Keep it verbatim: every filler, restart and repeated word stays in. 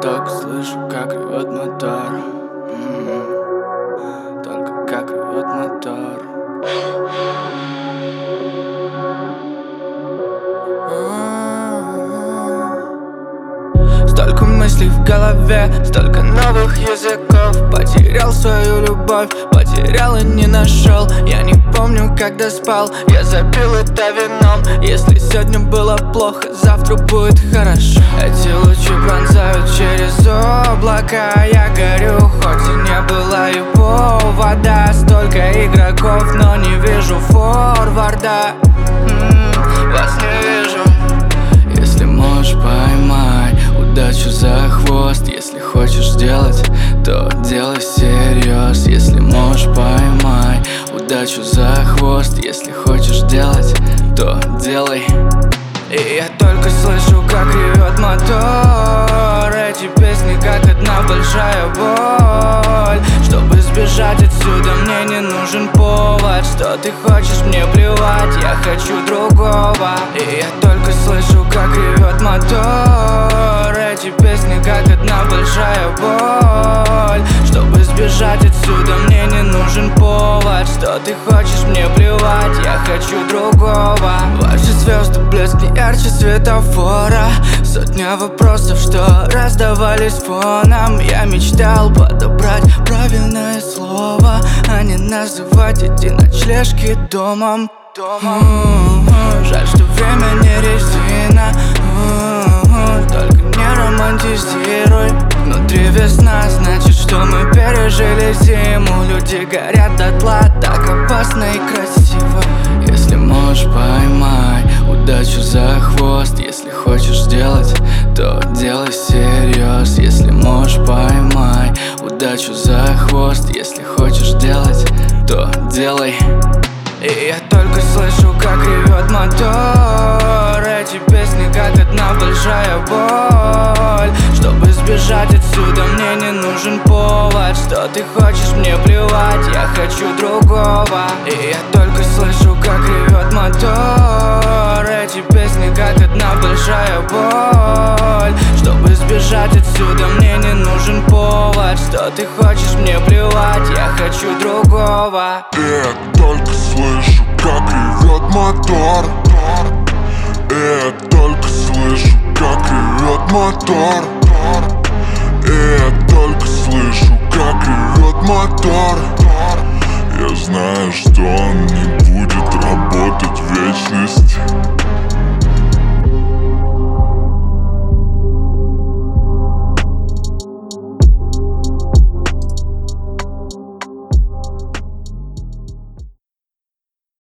только слышу, как ревет мотор. М-м-м. Только как ревет мотор. Столько мыслей в голове, столько новых языков. Потерял свою любовь, потерял и не нашел. Я не помню, когда спал, я запил это вином. Если сегодня было плохо, завтра будет хорошо. Эти лучи пронзают через облака. Я горю, хоть и не было его вода. Столько игроков, но не вижу форварда. М-м, вас не вижу. Если можешь, поймай удачу за хвост. Если хочешь сделать, то делай всерьез. Если можешь, поймай удачу за хвост. Если хочешь делать, то делай. И я только слышу, как ревет мотор. Эти песни как одна большая боль. Чтобы сбежать отсюда, мне не нужен повод. Что ты хочешь, мне плевать, я хочу другого. И я только слышу, как ревет мотор. Эти песни как одна большая боль. Чтобы сбежать отсюда, мне не нужен повод. Что ты хочешь, мне плевать, я хочу другого. Ваши звезды блеск ярче светофора. Сотня вопросов, что раздавались фоном. Я мечтал подобрать правильное слово, а не называть эти ночлежки домом. Домом. Жаль, что время не резина. Только не романтизируй. Внутри весна, значит, что мы пережили зиму. Люди горят дотла, так опасно и красиво. Если можешь, поймай удачу за хвост. Если хочешь сделать, то делай всерьез. Если можешь, поймай удачу за хвост. Если хочешь делать, то делай. И я только слышу, как ревет мотор. Эти песни как одна большая боль. Чтобы сбежать отсюда, мне не нужен повод. Что ты хочешь, мне плевать, я хочу другого. И я только слышу, как ревет мотор. Эти песни как одна большая боль. Чтобы сбежать отсюда, мне не нужен повод. Что ты хочешь, мне плевать, я хочу другого. И я только слышу, как ревет мотор. И я только слышу, как ревет мотор. И я только слышу, как ревет мотор. Я знаю, что он не будет работать в вечность.